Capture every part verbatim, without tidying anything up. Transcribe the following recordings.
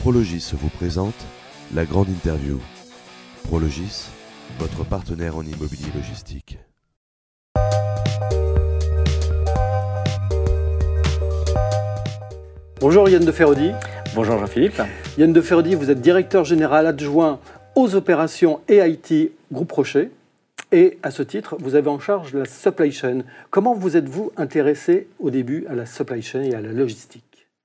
Prologis vous présente la grande interview. Prologis, votre partenaire en immobilier logistique. Bonjour Yann de Feraudy. Bonjour Jean-Philippe. Yann de Feraudy, vous êtes directeur général adjoint aux opérations et I T Groupe Rocher. Et à ce titre, vous avez en charge la supply chain. Comment vous êtes-vous intéressé au début à la supply chain et à la logistique ?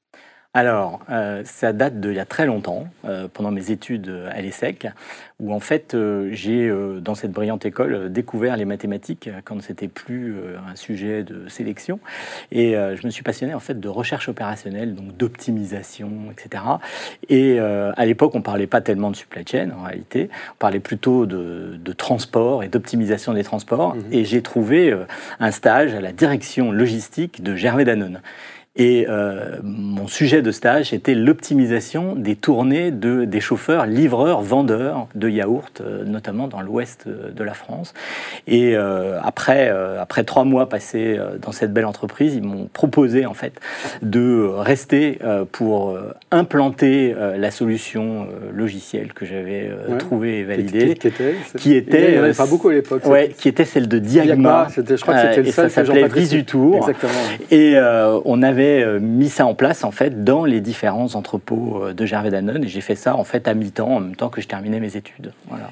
Alors, euh, ça date d'il y a très longtemps, euh, pendant mes études à l'ESSEC, où en fait, euh, j'ai, euh, dans cette brillante école, euh, découvert les mathématiques quand c'était plus euh, un sujet de sélection. Et euh, je me suis passionné en fait de recherche opérationnelle, donc d'optimisation, et cetera. Et euh, à l'époque, on parlait pas tellement de supply chain, en réalité. On parlait plutôt de, de transport et d'optimisation des transports. Mmh. Et j'ai trouvé euh, un stage à la direction logistique de Gervais Danone. Et euh, mon sujet de stage était l'optimisation des tournées de, des chauffeurs, livreurs, vendeurs de yaourts, euh, notamment dans l'ouest de la France. Et euh, après, euh, après trois mois passés dans cette belle entreprise, ils m'ont proposé en fait de rester euh, pour euh, implanter euh, la solution euh, logicielle que j'avais euh, ouais. trouvée et validée, qui, qui, qui était, qui était, il n'y en avait pas beaucoup à l'époque. Ouais, qui était celle de Diagma. Diagma c'était, je crois que c'était euh, le et seul ça s'appelait Visutour. Exactement. Et euh, on avait mis ça en place en fait dans les différents entrepôts de Gervais Danone et j'ai fait ça en fait à mi-temps en même temps que je terminais mes études. Voilà.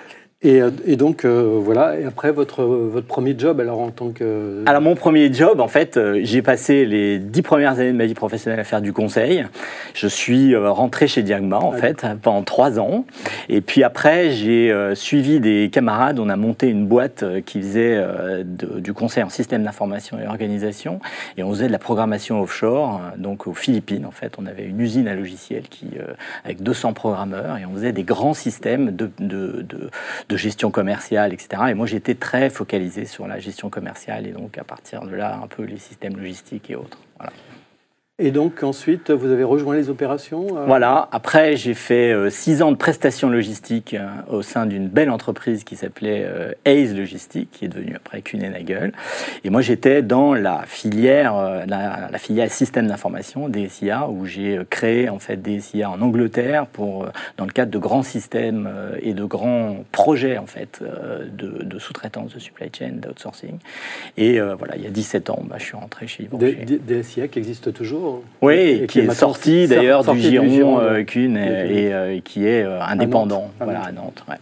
Et, et donc euh, voilà. Et après votre votre premier job alors en tant que. Alors mon premier job en fait, euh, j'ai passé les dix premières années de ma vie professionnelle à faire du conseil. Je suis euh, rentré chez Diagma en ouais. fait pendant trois ans. Et puis après j'ai euh, suivi des camarades. On a monté une boîte euh, qui faisait euh, de, du conseil en système d'information et organisation. Et on faisait de la programmation offshore, euh, donc aux Philippines en fait. On avait une usine à logiciels qui euh, avec deux cents programmeurs et on faisait des grands systèmes de de, de de gestion commerciale, et cetera. Et moi, j'étais très focalisé sur la gestion commerciale et donc, à partir de là, un peu les systèmes logistiques et autres. Voilà. Et donc, ensuite, vous avez rejoint les opérations euh... Voilà. Après, j'ai fait euh, six ans de prestations logistiques euh, au sein d'une belle entreprise qui s'appelait euh, Hayes Logistique, qui est devenue après Kuehne+Nagel. Et moi, j'étais dans la filière, euh, la, la filière système d'information, D S I A, où j'ai créé, en fait, D S I A en Angleterre pour, euh, dans le cadre de grands systèmes euh, et de grands projets, en fait, euh, de, de sous-traitance, de supply chain, d'outsourcing. Et euh, voilà, il y a dix-sept ans, bah, je suis rentré chez Yves Rocher. D S I A qui existe toujours. Oui, et qui, qui est sorti d'ailleurs sorti du giron, giron euh, Kuehne et, et, euh, et qui est euh, indépendant à Nantes, voilà, à Nantes ouais.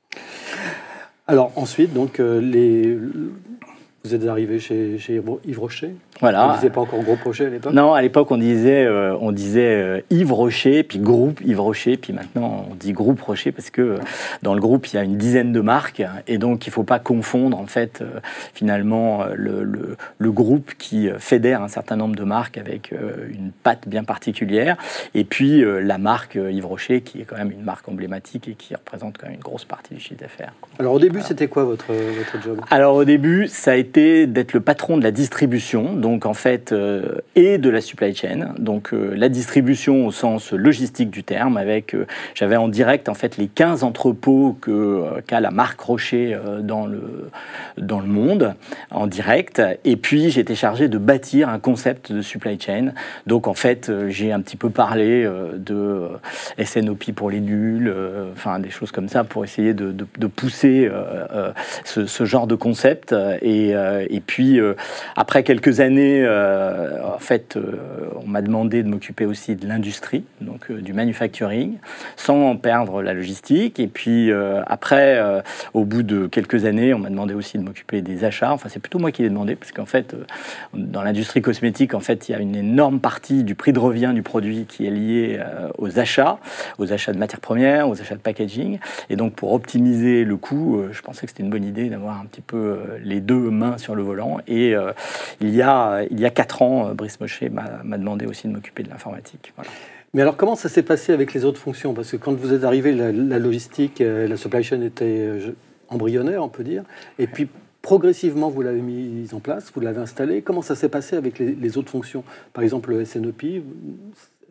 Alors ensuite, donc, euh, les... vous êtes arrivé chez, chez Yves Rocher. Voilà. On ne disait pas encore Groupe Rocher à l'époque. Non, à l'époque on disait, euh, on disait euh, Yves Rocher, puis groupe Yves Rocher, puis maintenant on dit Groupe Rocher parce que euh, dans le groupe il y a une dizaine de marques et donc il ne faut pas confondre en fait euh, finalement le, le, le groupe qui fédère un certain nombre de marques avec euh, une patte bien particulière et puis euh, la marque euh, Yves Rocher qui est quand même une marque emblématique et qui représente quand même une grosse partie du chiffre d'affaires. Alors au début voilà. C'était quoi votre, votre job ? Alors au début ça a été d'être le patron de la distribution. Donc en fait, euh, et de la supply chain, donc euh, la distribution au sens logistique du terme, avec, euh, j'avais en direct en fait les quinze entrepôts que, euh, qu'a la marque Rocher euh, dans, le, dans le monde, en direct, et puis j'étais chargé de bâtir un concept de supply chain, donc en fait euh, j'ai un petit peu parlé euh, de euh, S N O P pour les nuls, euh, enfin des choses comme ça pour essayer de, de, de pousser euh, euh, ce, ce genre de concept, et, euh, et puis euh, après quelques années, Euh, en fait, euh, on m'a demandé de m'occuper aussi de l'industrie, donc euh, du manufacturing, sans perdre la logistique. Et puis euh, après, euh, au bout de quelques années, on m'a demandé aussi de m'occuper des achats. Enfin, c'est plutôt moi qui l'ai demandé, parce qu'en fait, euh, dans l'industrie cosmétique, en fait, il y a une énorme partie du prix de revient du produit qui est liée euh, aux achats, aux achats de matières premières, aux achats de packaging. Et donc, pour optimiser le coût, euh, je pensais que c'était une bonne idée d'avoir un petit peu euh, les deux mains sur le volant. Et euh, il y a Il y a quatre ans, Brice Mochet m'a, m'a demandé aussi de m'occuper de l'informatique. Voilà. Mais alors, comment ça s'est passé avec les autres fonctions ? Parce que quand vous êtes arrivé, la, la logistique, la supply chain était embryonnaire, on peut dire. Et puis, progressivement, vous l'avez mise en place, vous l'avez installée. Comment ça s'est passé avec les, les autres fonctions ? Par exemple, le S N O P,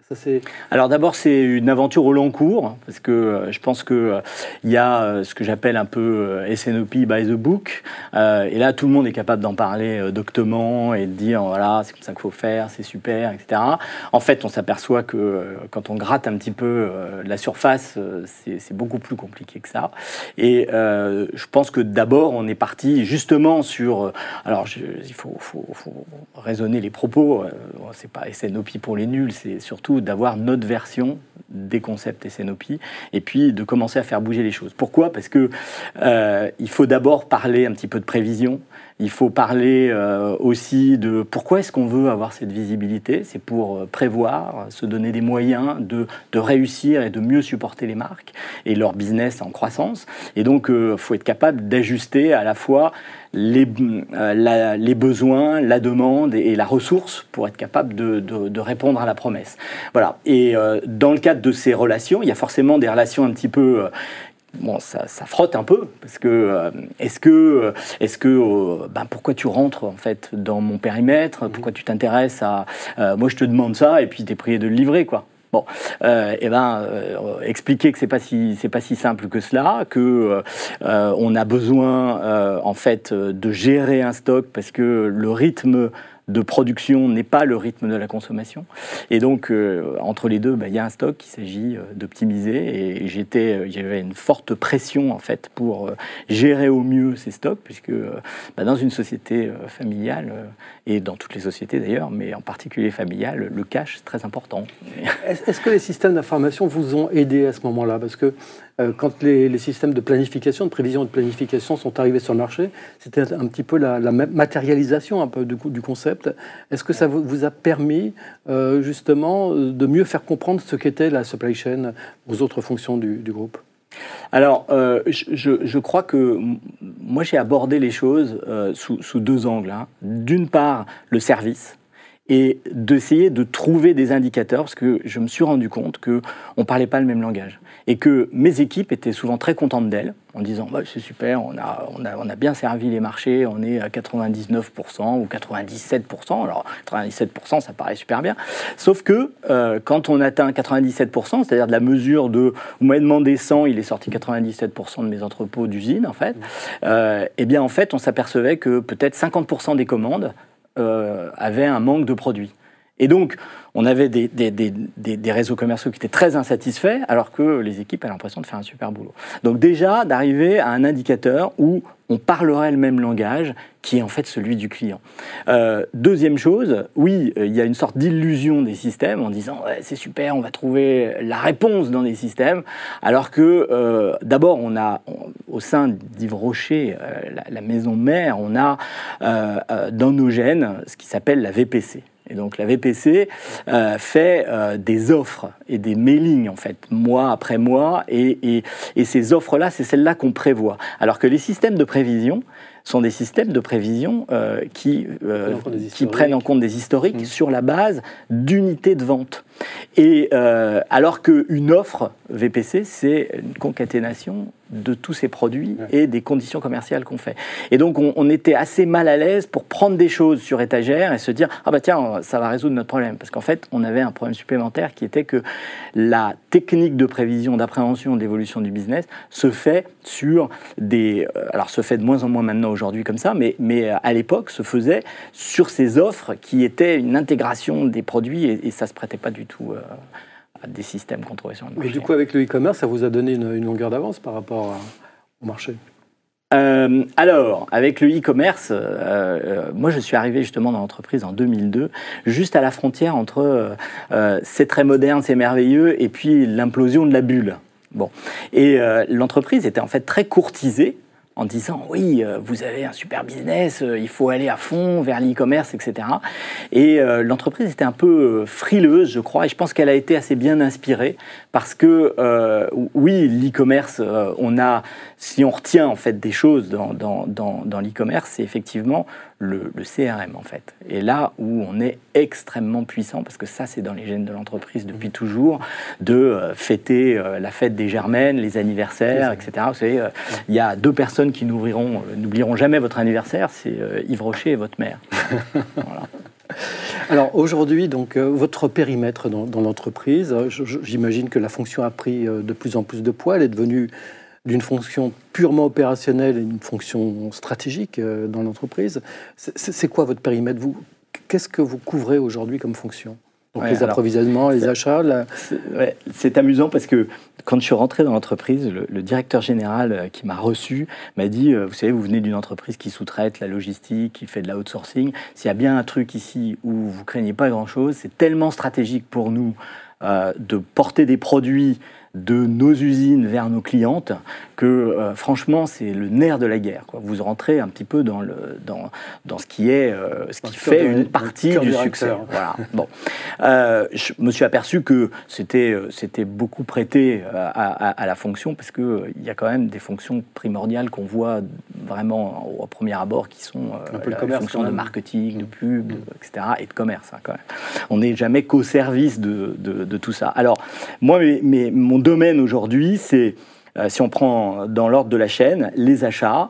Ça, c'est... Alors d'abord, c'est une aventure au long cours, parce que euh, je pense qu'il euh, y a euh, ce que j'appelle un peu euh, S N O P by the book, euh, et là, tout le monde est capable d'en parler euh, doctement et de dire, voilà, c'est comme ça qu'il faut faire, c'est super, et cetera. En fait, on s'aperçoit que euh, quand on gratte un petit peu euh, la surface, euh, c'est, c'est beaucoup plus compliqué que ça. Et euh, je pense que d'abord, on est parti justement sur... Euh, alors, je, il faut, faut, faut raisonner les propos, euh, c'est pas S N O P pour les nuls, c'est surtout d'avoir notre version des concepts S N O P et puis de commencer à faire bouger les choses. Pourquoi ? Parce que euh, il faut d'abord parler un petit peu de prévision. Il faut parler euh, aussi de pourquoi est-ce qu'on veut avoir cette visibilité. C'est pour prévoir, se donner des moyens de, de réussir et de mieux supporter les marques et leur business en croissance. Et donc, il euh, faut être capable d'ajuster à la fois les, euh, la, les besoins, la demande et, et la ressource pour être capable de, de, de répondre à la promesse. Voilà. Et euh, dans le cadre de ces relations, il y a forcément des relations un petit peu... Euh, Bon, ça, ça frotte un peu, parce que euh, est-ce que, est-ce que euh, ben, pourquoi tu rentres en fait dans mon périmètre ? Pourquoi tu t'intéresses à... Euh, moi, je te demande ça, et puis t'es prié de le livrer, quoi. Bon, euh, et ben, euh, expliquer que c'est pas si c'est pas si simple que cela, que euh, on a besoin euh, en fait de gérer un stock parce que le rythme de production n'est pas le rythme de la consommation. Et donc, euh, entre les deux, bah, y a un stock qu'il s'agit euh, d'optimiser. Et j'étais, il y avait une forte pression, en fait, pour euh, gérer au mieux ces stocks, puisque euh, bah, dans une société euh, familiale, euh, et dans toutes les sociétés d'ailleurs, mais en particulier familiale, le cash, c'est très important. Est-ce que les systèmes d'information vous ont aidé à ce moment-là ? Parce que euh, quand les, les systèmes de planification, de prévision et de planification sont arrivés sur le marché, c'était un petit peu la, la matérialisation un peu du, du concept. Est-ce que ça vous, vous a permis euh, justement de mieux faire comprendre ce qu'était la supply chain aux autres fonctions du, du groupe ? Alors, euh, je, je crois que moi j'ai abordé les choses euh, sous, sous deux angles. Hein. D'une part, le service, et d'essayer de trouver des indicateurs, parce que je me suis rendu compte qu'on ne parlait pas le même langage. Et que mes équipes étaient souvent très contentes d'elles, en disant bah, « c'est super, on a, on, a, on a bien servi les marchés, on est à quatre-vingt-dix-neuf pour cent ou quatre-vingt-dix-sept pour cent ». Alors, quatre-vingt-dix-sept pour cent, ça paraît super bien. Sauf que euh, quand on atteint quatre-vingt-dix-sept pour cent, c'est-à-dire de la mesure de « vous m'avez demandé cent, il est sorti quatre-vingt-dix-sept pour cent de mes entrepôts d'usine », en fait, euh, eh bien, en fait, on s'apercevait que peut-être cinquante pour cent des commandes euh, avaient un manque de produits. Et donc, on avait des, des, des, des, des réseaux commerciaux qui étaient très insatisfaits, alors que les équipes avaient l'impression de faire un super boulot. Donc déjà, d'arriver à un indicateur où on parlerait le même langage, qui est en fait celui du client. Euh, deuxième chose, oui, il y a une sorte d'illusion des systèmes, en disant ouais, « c'est super, on va trouver la réponse dans les systèmes », alors que euh, d'abord, on a, on, au sein d'Yves Rocher, euh, la, la maison mère, on a euh, euh, dans nos gènes ce qui s'appelle la V P C. Et donc la V P C euh, fait euh, des offres et des mailings, en fait, mois après mois, et, et, et ces offres-là, c'est celles-là qu'on prévoit. Alors que les systèmes de prévision sont des systèmes de prévision euh, qui, euh, qui prennent en compte des historiques mmh. sur la base d'unités de vente. Et euh, alors qu'une offre V P C, c'est une concaténation de tous ces produits ouais. et des conditions commerciales qu'on fait. Et donc, on, on était assez mal à l'aise pour prendre des choses sur étagère et se dire « Ah bah tiens, ça va résoudre notre problème ». Parce qu'en fait, on avait un problème supplémentaire qui était que la technique de prévision, d'appréhension, d'évolution du business se fait sur des... Alors, se fait de moins en moins maintenant aujourd'hui comme ça, mais, mais à l'époque, se faisait sur ces offres qui étaient une intégration des produits et, et ça ne se prêtait pas du tout... Euh, à des systèmes qu'on trouvait sur le marché. Mais du coup, avec le e-commerce, ça vous a donné une, une longueur d'avance par rapport à, au marché ? euh, Alors, avec le e-commerce, euh, euh, moi je suis arrivé justement dans l'entreprise en deux mille deux, juste à la frontière entre euh, c'est très moderne, c'est merveilleux, et puis l'implosion de la bulle. Bon. Et euh, l'entreprise était en fait très courtisée, en disant « oui, euh, vous avez un super business, euh, il faut aller à fond vers l'e-commerce, et cetera » Et euh, l'entreprise était un peu euh, frileuse, je crois, et je pense qu'elle a été assez bien inspirée, parce que, euh, oui, l'e-commerce, euh, on a, si on retient en fait des choses dans, dans, dans, dans l'e-commerce, c'est effectivement le, le C R M, en fait. Et là où on est extrêmement puissant, parce que ça, c'est dans les gènes de l'entreprise depuis toujours, de euh, fêter euh, la fête des Germaines, les anniversaires, et cetera. Vous savez, euh, il y a deux personnes qui n'oublieront, euh, n'oublieront jamais votre anniversaire, c'est euh, Yves Rocher et votre mère. Voilà. Alors aujourd'hui, donc, euh, votre périmètre dans, dans l'entreprise, je, je, j'imagine que la fonction a pris euh, de plus en plus de poids, elle est devenue d'une fonction purement opérationnelle et une fonction stratégique euh, dans l'entreprise. C'est, c'est quoi votre périmètre, vous? Qu'est-ce que vous couvrez aujourd'hui comme fonction? Donc ouais, les approvisionnements, alors, les achats la... c'est, ouais, c'est amusant parce que quand je suis rentré dans l'entreprise, le, le directeur général qui m'a reçu m'a dit, vous savez, vous venez d'une entreprise qui sous-traite la logistique, qui fait de la outsourcing. S'il y a bien un truc ici où vous ne craignez pas grand-chose, c'est tellement stratégique pour nous euh, de porter des produits de nos usines vers nos clientes que euh, franchement c'est le nerf de la guerre, quoi. Vous rentrez un petit peu dans, le, dans, dans ce qui, est, euh, ce qui fait une partie du succès. Voilà. Bon. Euh, je me suis aperçu que c'était, c'était beaucoup prêté à, à, à la fonction parce qu'il euh, y a quand même des fonctions primordiales qu'on voit vraiment au premier abord qui sont euh, la, les fonctions de marketing, de pub, mmh. de, et cetera et de commerce. Hein, quand même. On n'est jamais qu'au service de, de, de tout ça. Alors moi, mes, mes, mon domaine aujourd'hui, c'est, euh, si on prend dans l'ordre de la chaîne, les achats,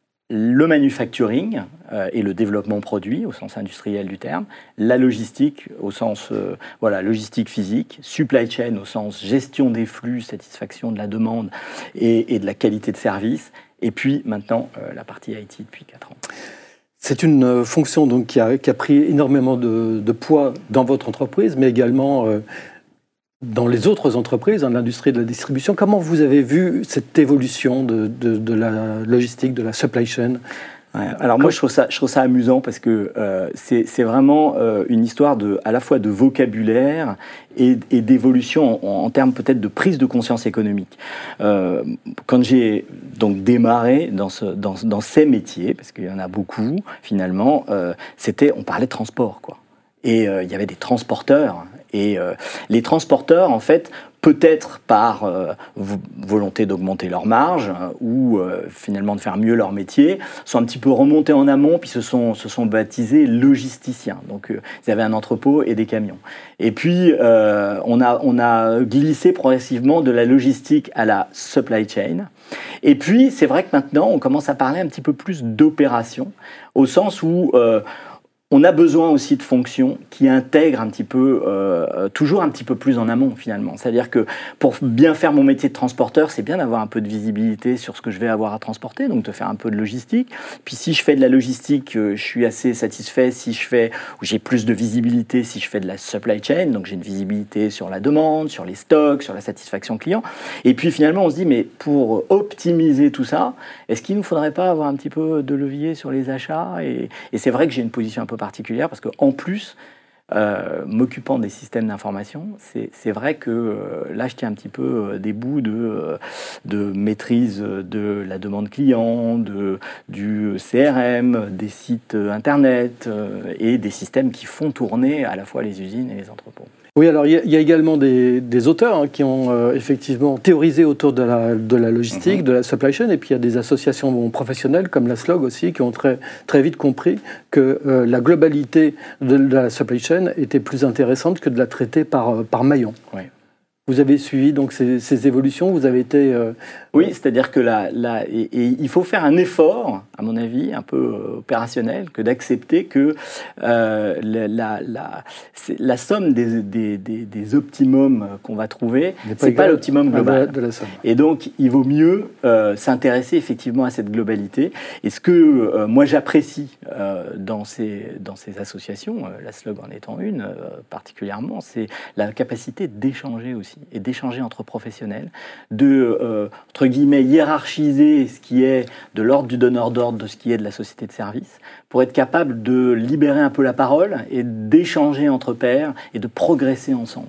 le manufacturing euh, et le développement produit au sens industriel du terme, la logistique au sens euh, voilà, logistique physique, supply chain au sens gestion des flux, satisfaction de la demande et, et de la qualité de service, et puis maintenant euh, la partie I T depuis quatre ans. C'est une fonction donc, qui, a, qui a pris énormément de, de poids dans votre entreprise, mais également euh, dans les autres entreprises, dans l'industrie de la distribution. Comment vous avez vu cette évolution de, de, de la logistique, de la supply chain ? Ouais, alors moi je trouve ça, je trouve ça amusant parce que euh, c'est, c'est vraiment euh, une histoire de, à la fois de vocabulaire et, et d'évolution en, en termes peut-être de prise de conscience économique. Euh, quand j'ai donc démarré dans, ce, dans, dans ces métiers, parce qu'il y en a beaucoup finalement, euh, c'était, on parlait de transport, quoi. Et euh, il y avait des transporteurs. Et euh, les transporteurs, en fait, peut-être par euh, volonté d'augmenter leur marge euh, ou euh, finalement de faire mieux leur métier, sont un petit peu remontés en amont puis se sont, se sont baptisés logisticiens. Donc euh, ils avaient un entrepôt et des camions. Et puis euh, on, a, on a glissé progressivement de la logistique à la supply chain. Et puis c'est vrai que maintenant on commence à parler un petit peu plus d'opération, au sens où euh, on a besoin aussi de fonctions qui intègrent un petit peu, euh, toujours un petit peu plus en amont finalement. C'est-à-dire que pour bien faire mon métier de transporteur, c'est bien d'avoir un peu de visibilité sur ce que je vais avoir à transporter, donc de faire un peu de logistique. Puis si je fais de la logistique, euh, je suis assez satisfait si je fais, ou j'ai plus de visibilité si je fais de la supply chain, donc j'ai une visibilité sur la demande, sur les stocks, sur la satisfaction client. Et puis finalement on se dit, mais pour optimiser tout ça, est-ce qu'il ne nous faudrait pas avoir un petit peu de levier sur les achats ? Et, et c'est vrai que j'ai une position un peu particulière parce qu'en plus, euh, m'occupant des systèmes d'information, c'est, c'est vrai que euh, là, je tiens un petit peu euh, des bouts de, euh, de maîtrise de la demande client, de, du C R M, des sites Internet euh, et des systèmes qui font tourner à la fois les usines et les entrepôts. Oui, alors il y, y a également des, des auteurs hein, qui ont euh, effectivement théorisé autour de la, de la logistique, mmh. de la supply chain, et puis il y a des associations bon, professionnelles comme la S L O G aussi qui ont très, très vite compris que euh, la globalité de, de la supply chain était plus intéressante que de la traiter par, par maillon. Oui. Vous avez suivi donc ces, ces évolutions, vous avez été... Euh, oui, c'est-à-dire que là, là et, et il faut faire un effort, à mon avis, un peu euh, opérationnel, que d'accepter que euh, la, la, la, c'est la somme des, des, des, des optimums qu'on va trouver, c'est pas l'optimum global. De la somme. Et donc, il vaut mieux euh, s'intéresser effectivement à cette globalité. Et ce que euh, moi j'apprécie euh, dans, ces, dans ces associations, euh, la S L O G en étant une euh, particulièrement, c'est la capacité d'échanger aussi, et d'échanger entre professionnels, de, euh, entre guillemets, hiérarchiser ce qui est de l'ordre du donneur d'ordre, de ce qui est de la société de service, pour être capable de libérer un peu la parole et d'échanger entre pairs et de progresser ensemble.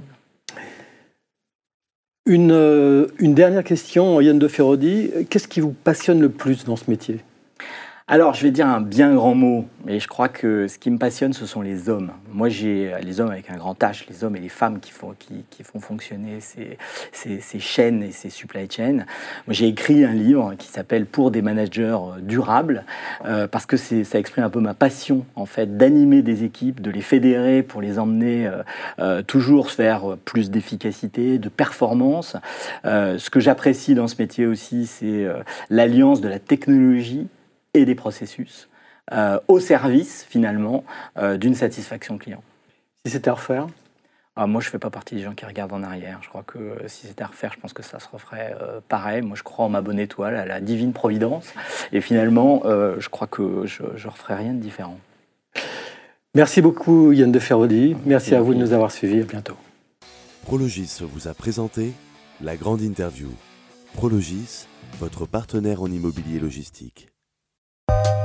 Une, euh, une dernière question, Yann de Feraudy, qu'est-ce qui vous passionne le plus dans ce métier ? Alors, je vais dire un bien grand mot, mais je crois que ce qui me passionne, ce sont les hommes. Moi, j'ai les hommes avec un grand H, les hommes et les femmes qui font, qui, qui font fonctionner ces, ces, ces chaînes et ces supply chains. Moi, j'ai écrit un livre qui s'appelle « Pour des managers durables euh, », parce que c'est, ça exprime un peu ma passion, en fait, d'animer des équipes, de les fédérer pour les emmener euh, euh, toujours vers plus d'efficacité, de performance. Euh, ce que j'apprécie dans ce métier aussi, c'est euh, l'alliance de la technologie et des processus euh, au service, finalement, euh, d'une satisfaction client. Si c'était à refaire? Ah, moi, je ne fais pas partie des gens qui regardent en arrière. Je crois que euh, si c'était à refaire, je pense que ça se referait euh, pareil. Moi, je crois en ma bonne étoile, à la divine providence. Et finalement, euh, je crois que je ne referai rien de différent. Merci beaucoup Yann de Feraudy. Merci à vous de nous avoir suivis. À bientôt. Prologis vous a présenté la grande interview. Prologis, votre partenaire en immobilier logistique.